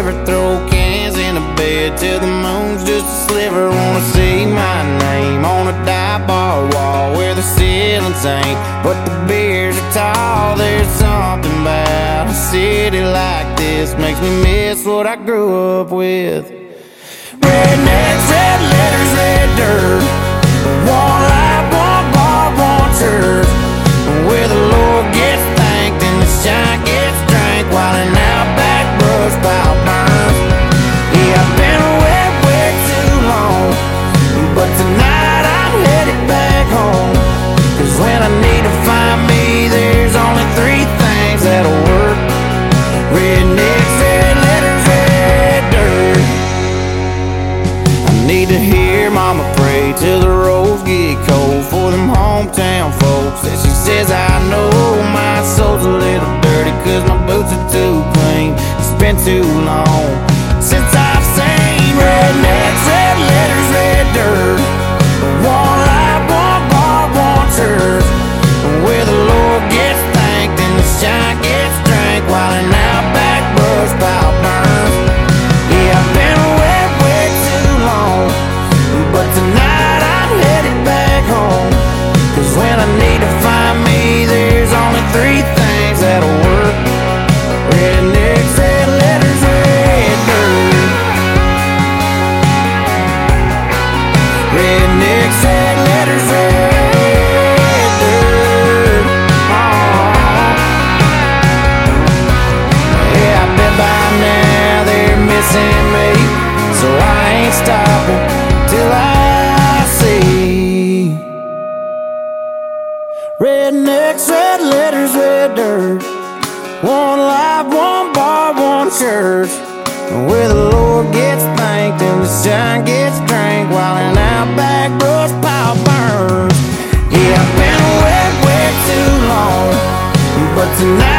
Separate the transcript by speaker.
Speaker 1: river, throw cans in a bed till the moon's just a sliver. Wanna see my name on a dive bar wall where the ceilings ain't, but the beers are tall. There's something about a city like this makes me miss what I grew up with. Rednecks, red letters, red dirt, one life, one bar, one church, where the Lord gets thanked and the shine gets drank while an outback brush pile burns. Yeah, I've been away way too long, but tonight I'm headed back home. 'Cause when I need to find me, there's only three things that'll work: rednecks, red letters, red dirt. I need to hear Mama pray till the roads get cold for them hometown folks that she says I know. My soul's a little dirty 'cause my boots are too clean. It's been too long since I've seen rednecks, red letters, red dirt, one life, one bar, one church, where the Lord gets thanked and the shine gets drank while an outback brush pile burns. Yeah, I've been away way too long, but tonight I'm headed back home. 'Cause when I need to find me, there's only three things that'll work: rednecks, red letters, red dirt. Rednecks, red letters, red dirt. Aww. Yeah, I bet by now they're missing me, so I ain't stopping till I see rednecks, red letters, red dirt, one life, one bar, one church, where the Lord gets thanked and the shine gets drank while an outback brush pile burns. Yeah, I've been away way too long, but tonight